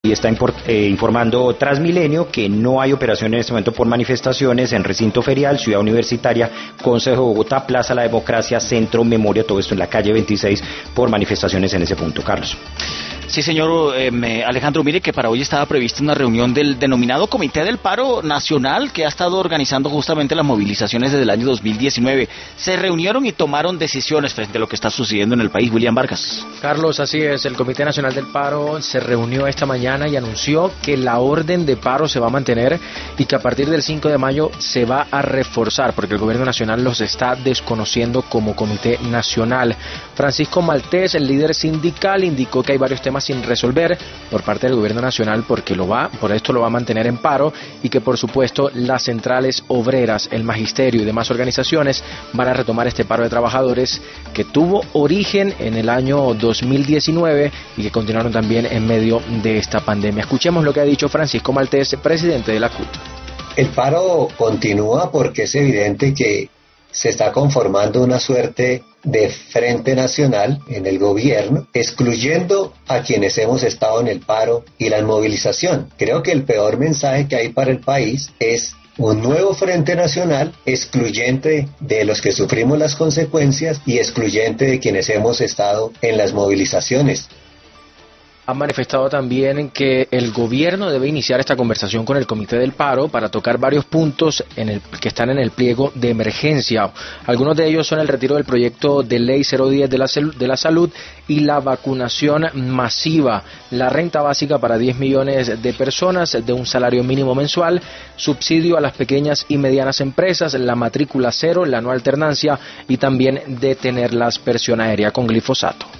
Y está informando Transmilenio que no hay operación en este momento por manifestaciones en recinto ferial, Ciudad Universitaria, Consejo de Bogotá, Plaza La Democracia, Centro, Memoria, todo esto en la calle 26 por manifestaciones en ese punto. Carlos. Sí, señor Alejandro, mire que para hoy estaba prevista una reunión del denominado Comité del Paro Nacional que ha estado organizando justamente las movilizaciones desde el año 2019. Se reunieron y tomaron decisiones frente a lo que está sucediendo en el país. William Vargas. Carlos, así es, el Comité Nacional del Paro se reunió esta mañana y anunció que la orden de paro se va a mantener y que a partir del 5 de mayo se va a reforzar porque el gobierno nacional los está desconociendo como Comité Nacional. Francisco Maltés, el líder sindical, indicó que hay varios temas sin resolver por parte del gobierno nacional por esto lo va a mantener en paro y que por supuesto las centrales obreras, el magisterio y demás organizaciones van a retomar este paro de trabajadores que tuvo origen en el año 2019 y que continuaron también en medio de esta pandemia. Escuchemos lo que ha dicho Francisco Maltés, presidente de la CUT. El paro continúa porque es evidente que se está conformando una suerte de frente nacional en el gobierno, excluyendo a quienes hemos estado en el paro y la movilización. Creo que el peor mensaje que hay para el país es un nuevo frente nacional excluyente de los que sufrimos las consecuencias y excluyente de quienes hemos estado en las movilizaciones. Han manifestado también que el gobierno debe iniciar esta conversación con el Comité del Paro para tocar varios puntos que están en el pliego de emergencia. Algunos de ellos son el retiro del proyecto de ley 010 de la salud y la vacunación masiva, la renta básica para 10 millones de personas de un salario mínimo mensual, subsidio a las pequeñas y medianas empresas, la matrícula cero, la no alternancia y también detener la aspersión aérea con glifosato.